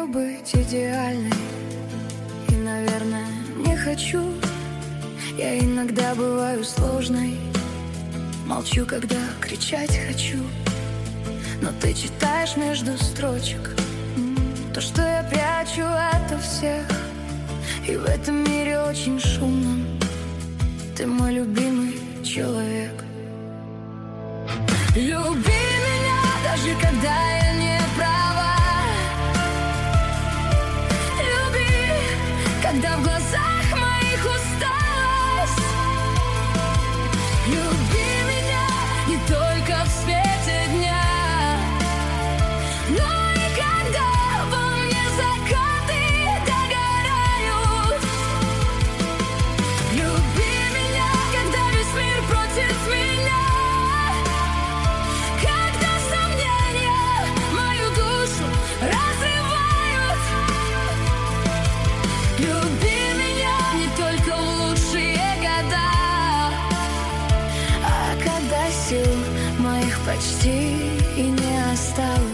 умею быть идеальной и, наверное, не хочу. Я иногда бываю сложной, молчу, когда кричать хочу. Но ты читаешь между строчек то, что я прячу ото всех. И в этом мире очень шумном ты мой любимый человек. Люби меня, даже когда я не права. Люби, когда в глазах моих усталость. Люби меня не только в свете дня, но и когда во мне закаты догорают. Люби меня, когда весь мир против меня, когда сомнения мою душу разрывают. Люби меня не только в лучшие года, а когда сил моих почти и не осталось.